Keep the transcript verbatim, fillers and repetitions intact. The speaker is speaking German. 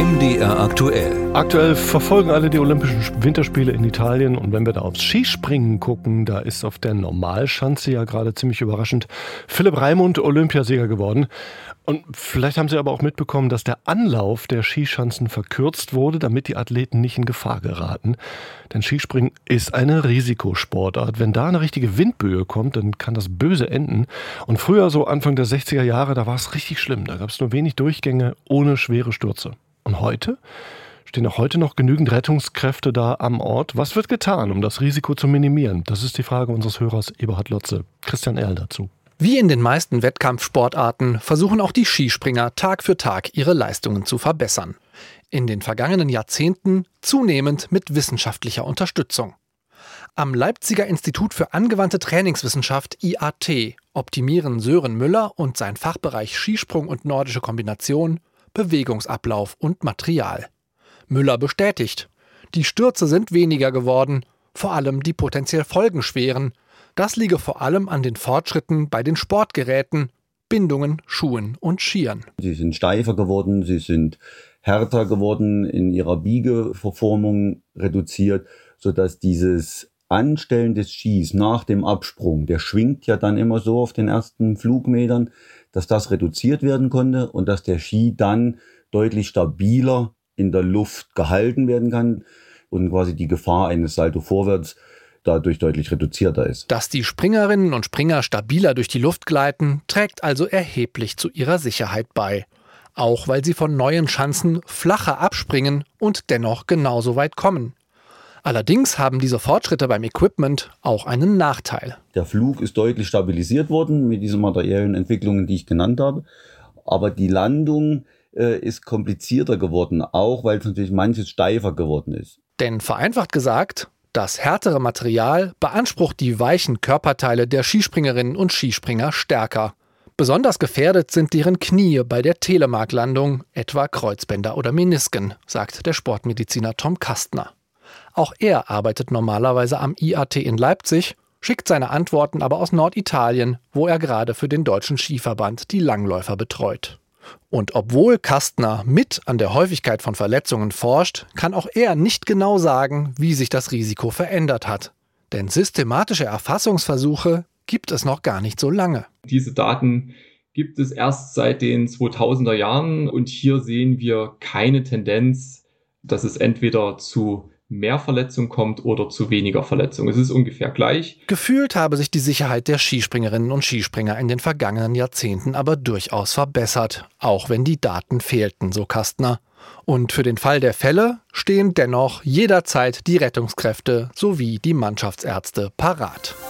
M D R aktuell. Aktuell verfolgen alle die Olympischen Winterspiele in Italien und wenn wir da aufs Skispringen gucken, da ist auf der Normalschanze ja gerade ziemlich überraschend Philipp Raimund Olympiasieger geworden. Und vielleicht haben Sie aber auch mitbekommen, dass der Anlauf der Skischanzen verkürzt wurde, damit die Athleten nicht in Gefahr geraten. Denn Skispringen ist eine Risikosportart. Wenn da eine richtige Windböe kommt, dann kann das böse enden. Und früher, so Anfang der sechziger Jahre, da war es richtig schlimm. Da gab es nur wenig Durchgänge ohne schwere Stürze. Und heute? Stehen auch heute noch genügend Rettungskräfte da am Ort? Was wird getan, um das Risiko zu minimieren? Das ist die Frage unseres Hörers Eberhard Lotze. Christian Erl dazu. Wie in den meisten Wettkampfsportarten versuchen auch die Skispringer Tag für Tag ihre Leistungen zu verbessern. In den vergangenen Jahrzehnten zunehmend mit wissenschaftlicher Unterstützung. Am Leipziger Institut für angewandte Trainingswissenschaft I A T optimieren Sören Müller und sein Fachbereich Skisprung und nordische Kombination Bewegungsablauf und Material. Müller bestätigt, die Stürze sind weniger geworden, vor allem die potenziell folgenschweren. Das liege vor allem an den Fortschritten bei den Sportgeräten, Bindungen, Schuhen und Skiern. Sie sind steifer geworden, sie sind härter geworden, in ihrer Biegeverformung reduziert, sodass dieses Anstellen des Skis nach dem Absprung, der schwingt ja dann immer so auf den ersten Flugmetern, dass das reduziert werden konnte und dass der Ski dann deutlich stabiler in der Luft gehalten werden kann und quasi die Gefahr eines Salto vorwärts dadurch deutlich reduzierter ist. Dass die Springerinnen und Springer stabiler durch die Luft gleiten, trägt also erheblich zu ihrer Sicherheit bei. Auch weil sie von neuen Schanzen flacher abspringen und dennoch genauso weit kommen. Allerdings haben diese Fortschritte beim Equipment auch einen Nachteil. Der Flug ist deutlich stabilisiert worden mit diesen materiellen Entwicklungen, die ich genannt habe. Aber die Landung äh, ist komplizierter geworden, auch weil es natürlich manches steifer geworden ist. Denn vereinfacht gesagt, das härtere Material beansprucht die weichen Körperteile der Skispringerinnen und Skispringer stärker. Besonders gefährdet sind deren Knie bei der Telemark-Landung, etwa Kreuzbänder oder Menisken, sagt der Sportmediziner Tom Kastner. Auch er arbeitet normalerweise am I A T in Leipzig, schickt seine Antworten aber aus Norditalien, wo er gerade für den Deutschen Skiverband die Langläufer betreut. Und obwohl Kastner mit an der Häufigkeit von Verletzungen forscht, kann auch er nicht genau sagen, wie sich das Risiko verändert hat. Denn systematische Erfassungsversuche gibt es noch gar nicht so lange. Diese Daten gibt es erst seit den zweitausender Jahren und hier sehen wir keine Tendenz, dass es entweder zu mehr Verletzungen kommt oder zu weniger Verletzungen. Es ist ungefähr gleich. Gefühlt habe sich die Sicherheit der Skispringerinnen und Skispringer in den vergangenen Jahrzehnten aber durchaus verbessert, auch wenn die Daten fehlten, so Kastner. Und für den Fall der Fälle stehen dennoch jederzeit die Rettungskräfte sowie die Mannschaftsärzte parat.